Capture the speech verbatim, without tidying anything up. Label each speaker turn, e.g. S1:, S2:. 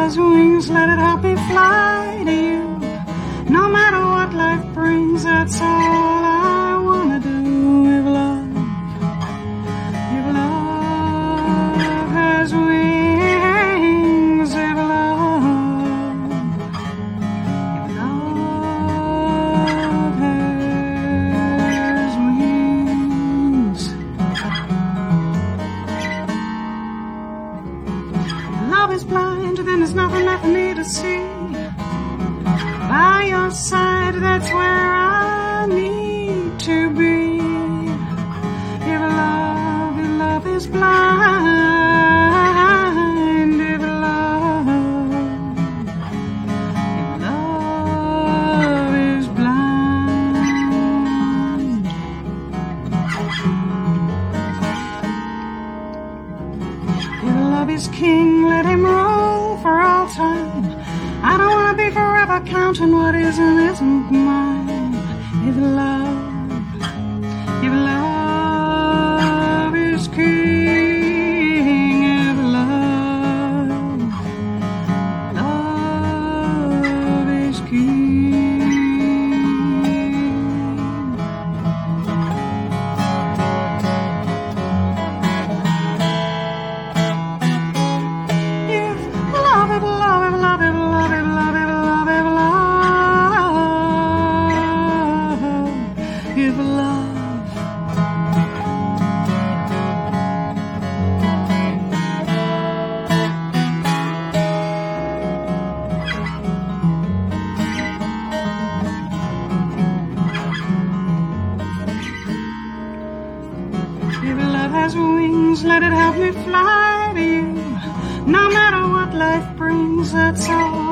S1: has wings, let it help me fly to you. No matter what life brings, that's all I wanna do. If love, if love has wings, if love, if love has wings. Love is blind, then there's nothing left for me to see. By your side, that's where I need to be. If love, if love is blind, if love, if love is blind. If love is king, let him rule for all time. I don't wanna be forever counting what is and isn't mine. If love, if love is king, if love, love is king. If love, if love, if love, if love, if love, if love, if love, if love. If love has wings, let it help me fly to you. No matter what life brings, that's all